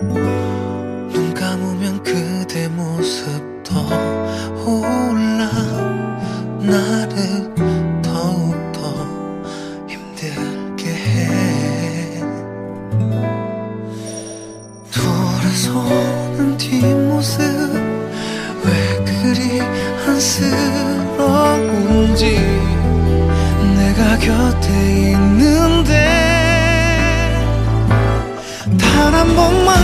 눈 감으면 그대 모습 떠올라 나를 더욱더 힘들게 해. 돌아서는 뒷모습 왜 그리 안쓰러운지. 내가 곁에 있는데 단 한 번만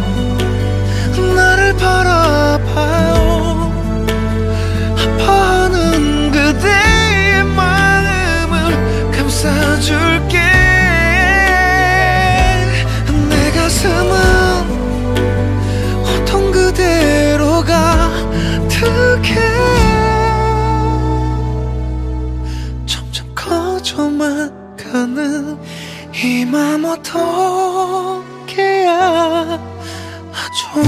나를 바라봐요. 아파하는 그대의 마음을 감싸줄게. 내 가슴은 어떤 그대로 가득해. 점점 커져만 가는 이 맘 어떻게 해야 하죠.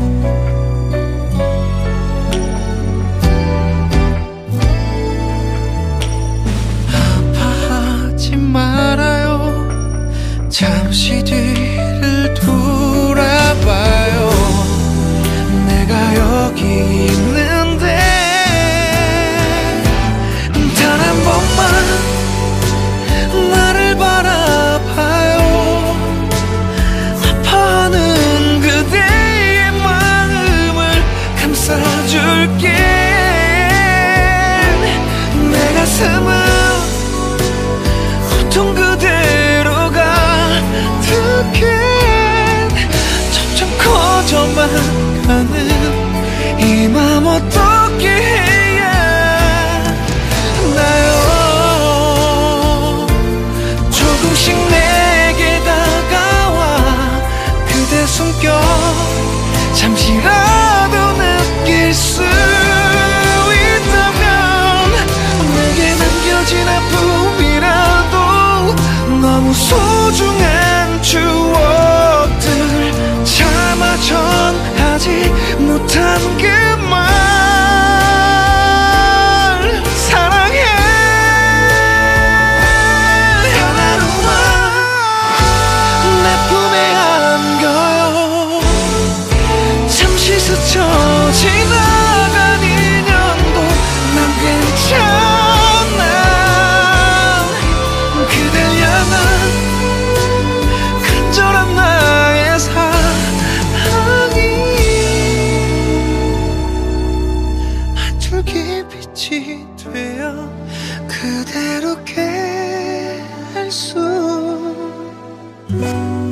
아파하지 말아요. 잠시 뒤를 돌아봐요. 내가 여기 있는데 단 한 번만 나를 바라봐요. 아파하는 그대의 마음을 감싸줄게. 내 가슴은 보통 그대로 가득해. 점점 커져만 가는 이 맘 어떻게 해야 나요. 조금씩 내게 다가와 그대 숨결 잠시라도 느낄 수 있다면 내게 남겨진 아픔이라도 너무 소중한 추억들 차마 전하지 못한 그 말 사랑해. 단 하루만 내 품에 안겨요. 잠시 스쳐 지나간 인연도 난 괜찮아. 그댈 향한 간절한 나의 사랑이 한 줄기 빛이 되어 그대로 깰 수